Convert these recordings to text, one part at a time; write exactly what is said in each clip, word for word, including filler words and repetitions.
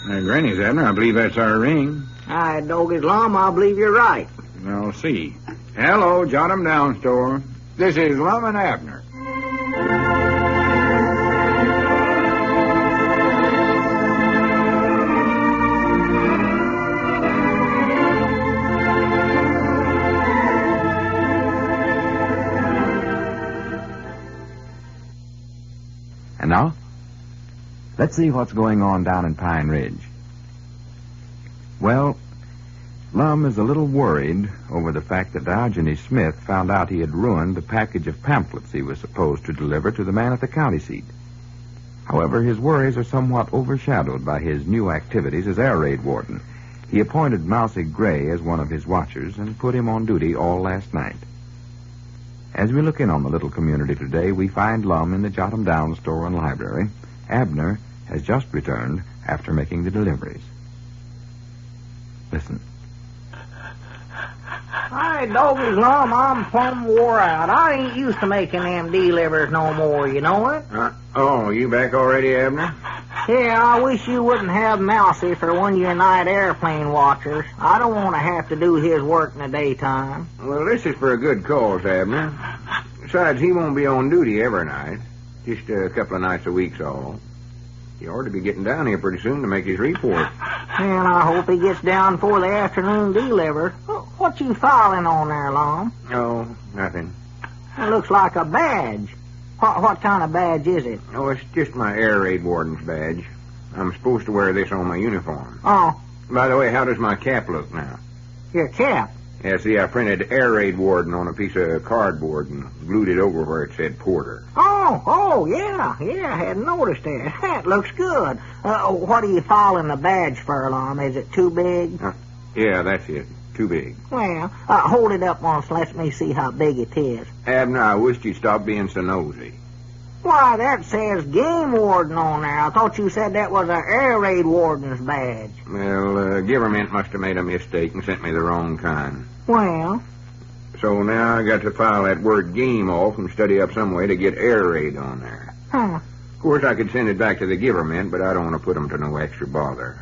Uh, Granny's, Abner. I believe that's our ring. Hi, Doggy's Lum. I believe you're right. I'll see. Hello, Jot 'em Down store. This is Lum and Abner. And now, let's see what's going on down in Pine Ridge. Well, Lum is a little worried over the fact that Diogenes Smith found out he had ruined the package of pamphlets he was supposed to deliver to the man at the county seat. However, his worries are somewhat overshadowed by his new activities as air raid warden. He appointed Mousy Gray as one of his watchers and put him on duty all last night. As we look in on the little community today, we find Lum in the Jot 'em Down store and library. Abner has just returned after making the deliveries. Listen. Hi, Doggy's Lum. I'm plumb wore out. I ain't used to making them delivers no more, you know it? Uh, oh, you back already, Abner? Yeah, I wish you wouldn't have Mousy for one of your night airplane watchers. I don't want to have to do his work in the daytime. Well, this is for a good cause, Abner. Besides, he won't be on duty every night. Just a couple of nights a week's all. He ought to be getting down here pretty soon to make his report. And I hope he gets down for the afternoon deliver. What you filing on there, Lum? Oh, nothing. It looks like a badge. What, what kind of badge is it? Oh, it's just my air raid warden's badge. I'm supposed to wear this on my uniform. Oh. By the way, how does my cap look now? Your cap? Yeah, see, I printed air raid warden on a piece of cardboard and glued it over where it said Porter. Oh, oh, yeah, yeah, I hadn't noticed that. That looks good. Uh, what are you filing the badge for, Lum? Is it too big? Uh, yeah, that's it. Too big. Well, uh, hold it up once. Let me see how big it is. Abner, I wish you'd stop being so nosy. Why, that says game warden on there. I thought you said that was an air raid warden's badge. Well, uh, government must have made a mistake and sent me the wrong kind. Well? So now I got to file that word game off and study up some way to get air raid on there. Huh. Of course, I could send it back to the government, but I don't want to put them to no extra bother.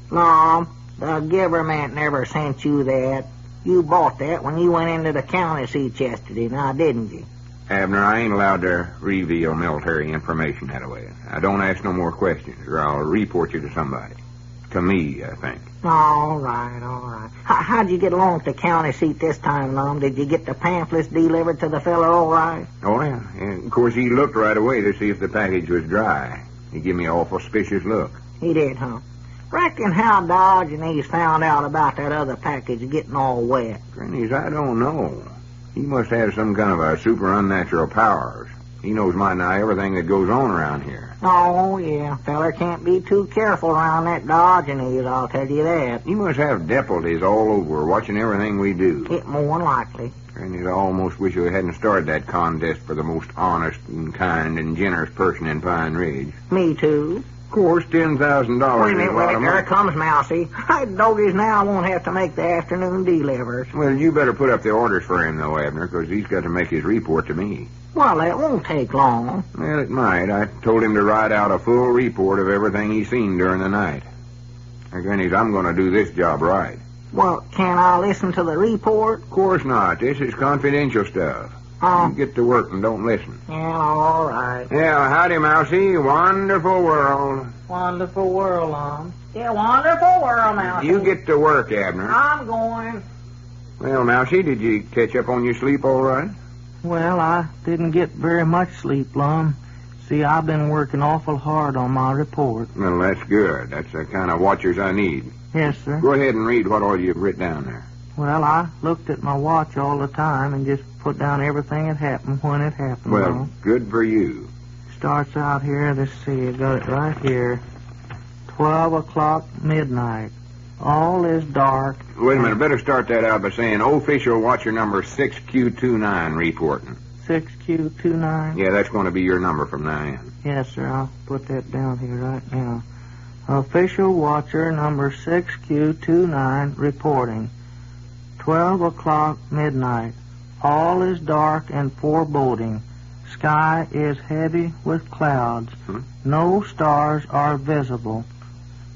No, the government never sent you that. You bought that when you went into the county seat yesterday, now didn't you? Abner, I ain't allowed to reveal military information that way. I don't ask no more questions, or I'll report you to somebody. To me, I think. All right, all right. How, how'd you get along at the county seat this time, Lum? Did you get the pamphlets delivered to the fella all right? Oh, yeah. And of course, he looked right away to see if the package was dry. He gave me an awful suspicious look. He did, huh? Reckon how Diogenes found out about that other package getting all wet. Grannies, I don't know. He must have some kind of a super unnatural powers. He knows mighty nigh everything that goes on around here. Oh, yeah. Feller can't be too careful around that Diogenes, I'll tell you that. He must have deputies all over watching everything we do. It more than likely. Grannies, I almost wish we hadn't started that contest for the most honest and kind and generous person in Pine Ridge. Me too. Of course, ten thousand dollars Wait a minute, is a wait lot a of minute. There money. comes Mousy. I doggies now I won't have to make the afternoon delivers. Well, you better put up the orders for him, though, Abner, because he's got to make his report to me. Well, that won't take long. Well, it might. I told him to write out a full report of everything he's seen during the night. Now, Grannies, I'm going to do this job right. Well, can I listen to the report? Of course not. This is confidential stuff. Oh. You get to work and don't listen. Yeah, all right. Yeah, howdy, Mousy. Wonderful world. Wonderful world, Lum. Yeah, wonderful world, Mousy. You get to work, Abner. I'm going. Well, Mousy, did you catch up on your sleep all right? Well, I didn't get very much sleep, Lum. See, I've been working awful hard on my report. Well, that's good. That's the kind of watchers I need. Yes, sir. Go ahead and read what all you've written down there. Well, I looked at my watch all the time and just put down everything that happened when it happened. Well, Lum. good for you. Starts out here, let's see, I got it right here. Twelve o'clock midnight. All is dark. Wait a minute. Better start that out by saying official watcher number six Q twenty-nine reporting. six Q twenty-nine? Yeah, that's going to be your number from now on. Yes, sir. I'll put that down here right now. Official watcher number six Q twenty-nine reporting. twelve o'clock midnight. All is dark and foreboding. Sky is heavy with clouds. Hmm? No stars are visible.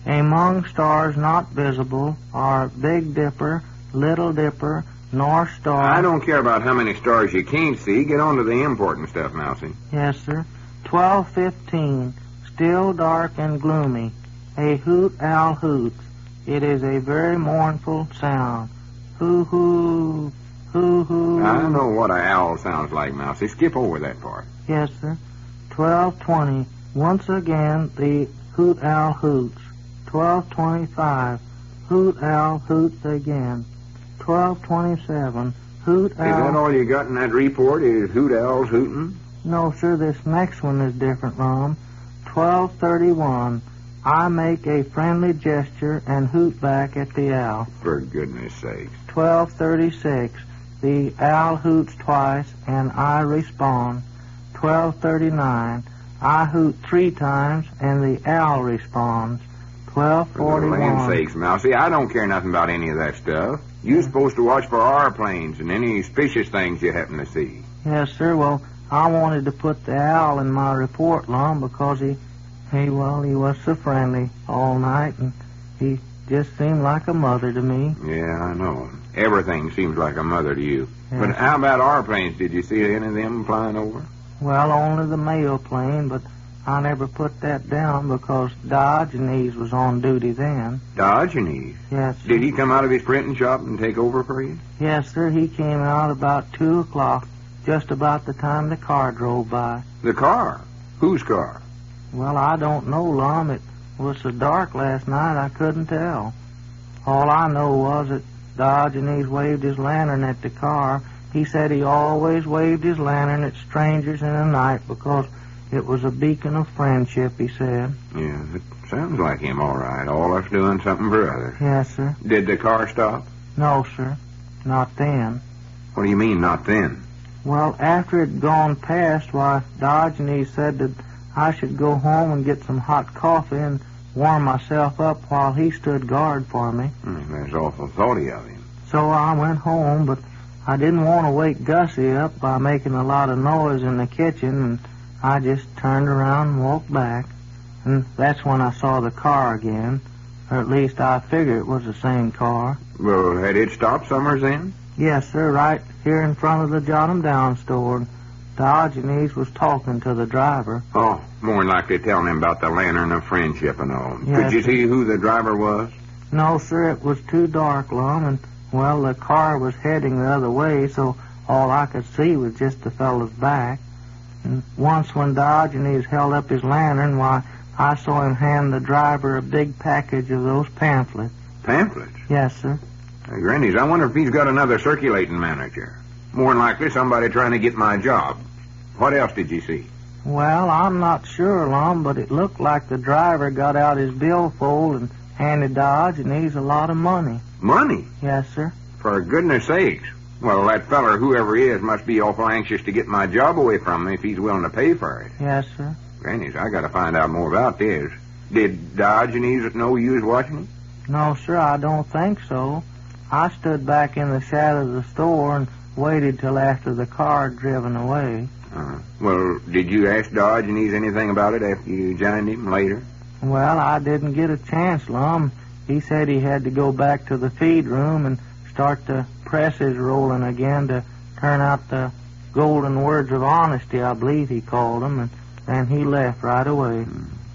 Among stars not visible are Big Dipper, Little Dipper, North Star. I don't care about how many stars you can't see. Get on to the important stuff, Mousie. Yes, sir. twelve fifteen, still dark and gloomy. A hoot owl hoots. It is a very mournful sound. Hoo hoo, hoo hoo. I know what an owl sounds like, Mousie. Skip over that part. Yes, sir. twelve twenty, once again the hoot owl hoots. twelve twenty-five, hoot owl hoots again. twelve twenty-seven, hoot owl... Is that all you got in that report, is hoot owls hooting? No, sir, this next one is different, Ron. twelve thirty-one, I make a friendly gesture and hoot back at the owl. For goodness sakes. twelve thirty-six, the owl hoots twice and I respond. twelve thirty-nine, I hoot three times and the owl responds. twelve forty-one. For the land's sakes, Mousie, I don't care nothing about any of that stuff. You're supposed to watch for airplanes and any suspicious things you happen to see. Yes, sir. Well, I wanted to put the owl in my report, Lum, because he, he, well, he was so friendly all night, and he just seemed like a mother to me. Yeah, I know. Everything seems like a mother to you. Yes. But how about airplanes? Did you see any of them flying over? Well, only the mail plane, but I never put that down because Diogenes was on duty then. Diogenes? Yes, sir. Did he come out of his printing shop and take over for you? Yes, sir. He came out about two o'clock, just about the time the car drove by. The car? Whose car? Well, I don't know, Lum. It was so dark last night I couldn't tell. All I know was that Diogenes waved his lantern at the car. He said he always waved his lantern at strangers in the night because it was a beacon of friendship, he said. Yeah, it sounds like him, all right. All us doing something for others. Yes, sir. Did the car stop? No, sir. Not then. What do you mean, not then? Well, after it had gone past, why, Diogenes said that I should go home and get some hot coffee and warm myself up while he stood guard for me. Mm, that's awful thoughty of him. So I went home, but I didn't want to wake Gussie up by making a lot of noise in the kitchen, and I just turned around and walked back. And that's when I saw the car again. Or at least I figured it was the same car. Well, had it stopped somewhere then? Yes, sir, right here in front of the Jot 'em Down store. Diogenes was talking to the driver. Oh, more than likely telling him about the lantern of friendship and all. Yes, Could you sir. see who the driver was? No, sir, it was too dark, Lum, and, well, the car was heading the other way, so all I could see was just the fellow's back. And once when Diogenes held up his lantern, why, I saw him hand the driver a big package of those pamphlets. Pamphlets? Yes, sir. Hey, Granny's, I wonder if he's got another circulating manager. More than likely somebody trying to get my job. What else did you see? Well, I'm not sure, Lum, but it looked like the driver got out his billfold and handed Diogenes a lot of money. Money? Yes, sir. For goodness sakes. Well, that feller, whoever he is, must be awful anxious to get my job away from me if he's willing to pay for it. Yes, sir. Granny's, I gotta find out more about this. Did Diogenes know you was watching him? No, sir, I don't think so. I stood back in the shadow of the store and waited till after the car had driven away. Uh, well, did you ask Diogenes anything about it after you joined him later? Well, I didn't get a chance, Lum. He said he had to go back to the feed room and start the presses rolling again to turn out the golden words of honesty, I believe he called them, and then he left right away.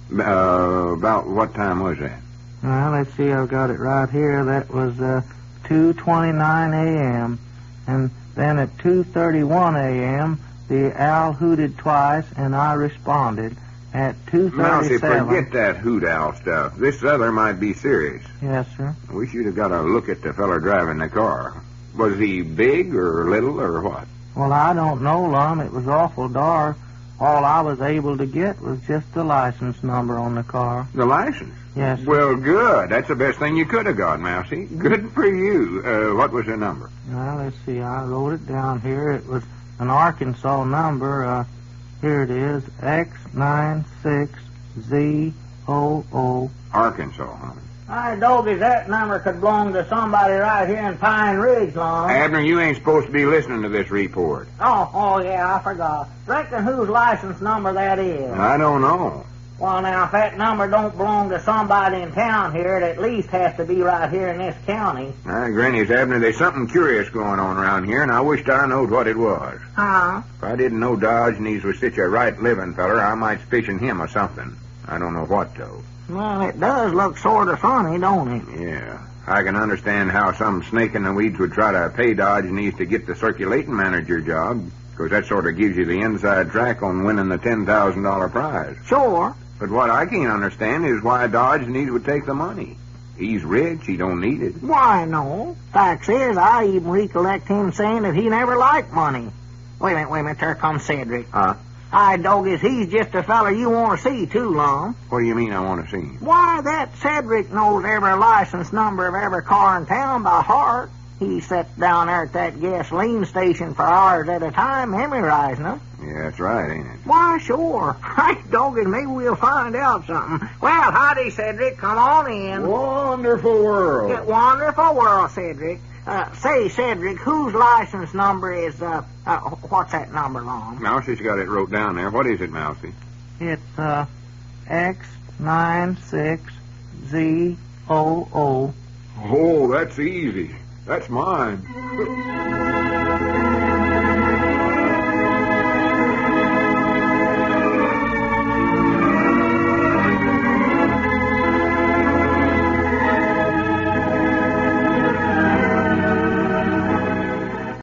Uh, about what time was that? Well, let's see, I've got it right here. That was uh, two twenty-nine a.m. And then at two thirty-one a.m., the owl hooted twice, and I responded. At two Mousy, thirty-seven... forget that hoot owl stuff. This other might be serious. Yes, sir. I wish you'd have got a look at the feller driving the car. Was he big or little or what? Well, I don't know, Lum. It was awful dark. All I was able to get was just the license number on the car. The license? Yes, sir. Well, good. That's the best thing you could have got, Mousy. Good for you. Uh, what was the number? Well, let's see. I wrote it down here. It was an Arkansas number. Uh, here it is. X nine six Z O O. Arkansas, huh? I doggies, that number could belong to somebody right here in Pine Ridge, Lum. Abner, you ain't supposed to be listening to this report. Oh, oh, yeah, I forgot. Reckon whose license number that is? I don't know. Well, now, if that number don't belong to somebody in town here, it at least has to be right here in this county. Uh, Granny's Abner, there's something curious going on around here, and I wished I knowed what it was. Huh? If I didn't know Diogenes was such a right living feller, I might suspicion him of something. I don't know what, though. Well, it does look sort of funny, don't it? Yeah. I can understand how some snake in the weeds would try to pay Diogenes to get the circulating manager job, because that sort of gives you the inside track on winning the ten thousand dollars prize. Sure. But what I can't understand is why Diogenes would take the money. He's rich. He don't need it. Why, no. Facts is, I even recollect him saying that he never liked money. Wait a minute, wait a minute. There comes Cedric. Huh? Hi, Doggies, he's just a feller you want to see, too, Lum. What do you mean I want to see him? Why, that Cedric knows every license number of every car in town by heart. He sits down there at that gasoline station for hours at a time, memorizing them. Yeah, that's right, ain't it? Why, sure. Hi, Doggies, maybe we'll find out something. Well, howdy, Cedric. Come on in. Wonderful world. Yeah, wonderful world, Cedric. Uh, say, Cedric, whose license number is, uh, uh what's that number, Lum? Mousie's got it wrote down there. What is it, Mousie? It's, uh, X nine six Z O O. Oh, that's easy. That's mine.